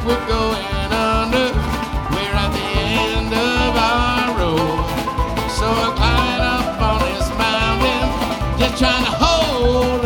we're going under. We're at the end of our road. So I climb up on this mountain, just trying to hold